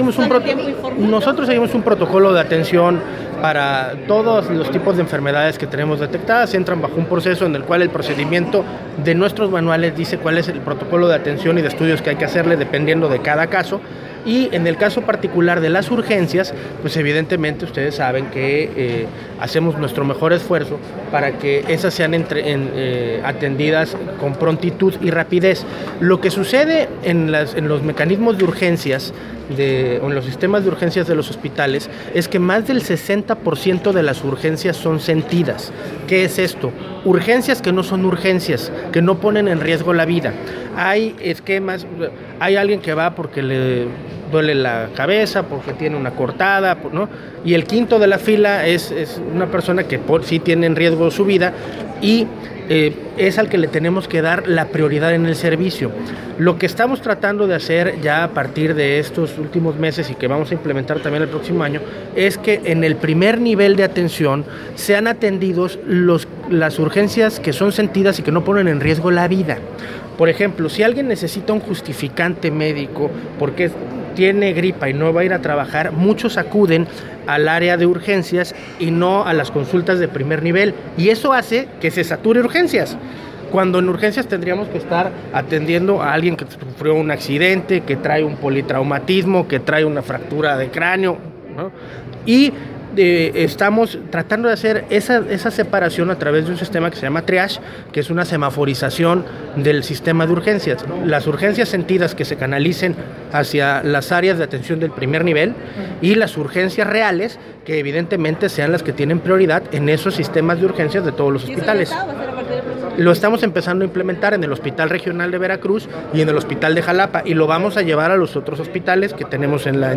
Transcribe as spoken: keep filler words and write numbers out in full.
seguimos un proto- nosotros seguimos un protocolo de atención para todos los tipos de enfermedades que tenemos detectadas. Entran bajo un proceso en el cual el procedimiento de nuestros manuales dice cuál es el protocolo de atención y de estudios que hay que hacerle dependiendo de cada caso. Y en el caso particular de las urgencias, pues evidentemente ustedes saben que eh, hacemos nuestro mejor esfuerzo para que esas sean entre, en, eh, atendidas con prontitud y rapidez. Lo que sucede en, las, en los mecanismos de urgencias de, o en los sistemas de urgencias de los hospitales es que más del sesenta por ciento de las urgencias son sentidas. ¿Qué es esto? Urgencias que no son urgencias, que no ponen en riesgo la vida. Hay esquemas, hay alguien que va porque le duele la cabeza, porque tiene una cortada, ¿no? Y el quinto de la fila es, es una persona que por, sí tiene en riesgo su vida y eh, es al que le tenemos que dar la prioridad en el servicio. Lo que estamos tratando de hacer ya a partir de estos últimos meses y que vamos a implementar también el próximo año es que en el primer nivel de atención sean atendidos los, las urgencias que son sentidas y que no ponen en riesgo la vida. Por ejemplo, si alguien necesita un justificante médico porque tiene gripa y no va a ir a trabajar, muchos acuden al área de urgencias y no a las consultas de primer nivel. Y eso hace que se sature urgencias. Cuando en urgencias tendríamos que estar atendiendo a alguien que sufrió un accidente, que trae un politraumatismo, que trae una fractura de cráneo, ¿no? Y Eh, estamos tratando de hacer esa, esa separación a través de un sistema que se llama triage, que es una semaforización del sistema de urgencias. Las urgencias sentidas que se canalicen hacia las áreas de atención del primer nivel y las urgencias reales que evidentemente sean las que tienen prioridad en esos sistemas de urgencias de todos los hospitales. Lo estamos empezando a implementar en el Hospital Regional de Veracruz y en el Hospital de Jalapa y lo vamos a llevar a los otros hospitales que tenemos en la